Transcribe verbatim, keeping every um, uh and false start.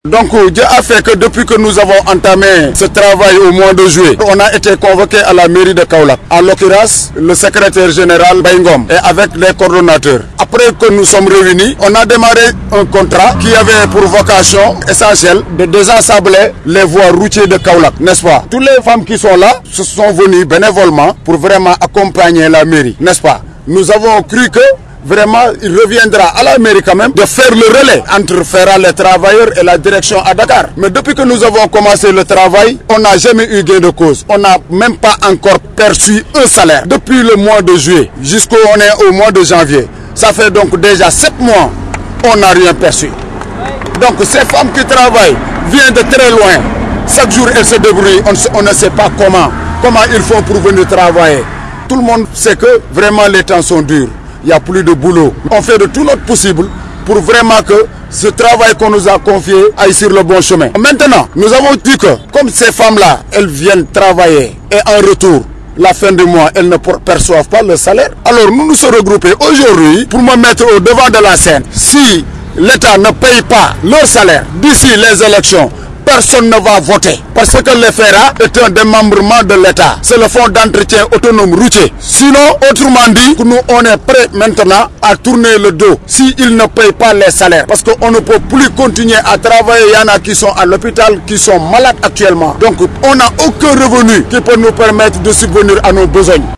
Donc Dieu a fait que depuis que nous avons entamé ce travail au mois de juillet, on a été convoqué à la mairie de Kaolack. En l'occurrence, le secrétaire général Baingom et avec les coordonnateurs. Après que nous sommes réunis, on a démarré un contrat qui avait pour vocation essentielle de désensabler les voies routières de Kaolack, n'est-ce pas? Toutes les femmes qui sont là se sont venues bénévolement pour vraiment accompagner la mairie, n'est-ce pas? Nous avons cru que vraiment, il reviendra à la mairie quand même de faire le relais entre Ferra, les travailleurs et la direction à Dakar. Mais depuis que nous avons commencé le travail, on n'a jamais eu gain de cause. On n'a même pas encore perçu un salaire. Depuis le mois de juillet jusqu'au on est au mois de janvier. Ça fait donc déjà sept mois, on n'a rien perçu. Donc ces femmes qui travaillent viennent de très loin. Chaque jour, elles se débrouillent. On, on ne sait pas comment. Comment ils font pour venir travailler. Tout le monde sait que vraiment les temps sont durs. Il n'y a plus de boulot. On fait de tout notre possible pour vraiment que ce travail qu'on nous a confié aille sur le bon chemin. Maintenant, nous avons dit que comme ces femmes-là, elles viennent travailler et en retour, la fin du mois, elles ne perçoivent pas le salaire. Alors nous nous sommes regroupés aujourd'hui pour me mettre au devant de la scène. Si l'État ne paye pas leur salaire d'ici les élections, personne ne va voter. Parce que le Ferra est un démembrement de l'État. C'est le fonds d'entretien autonome routier. Sinon, autrement dit, nous on est prêts maintenant à tourner le dos s'ils ne payent pas les salaires. Parce qu'on ne peut plus continuer à travailler. Il y en a qui sont à l'hôpital, qui sont malades actuellement. Donc on n'a aucun revenu qui peut nous permettre de subvenir à nos besoins.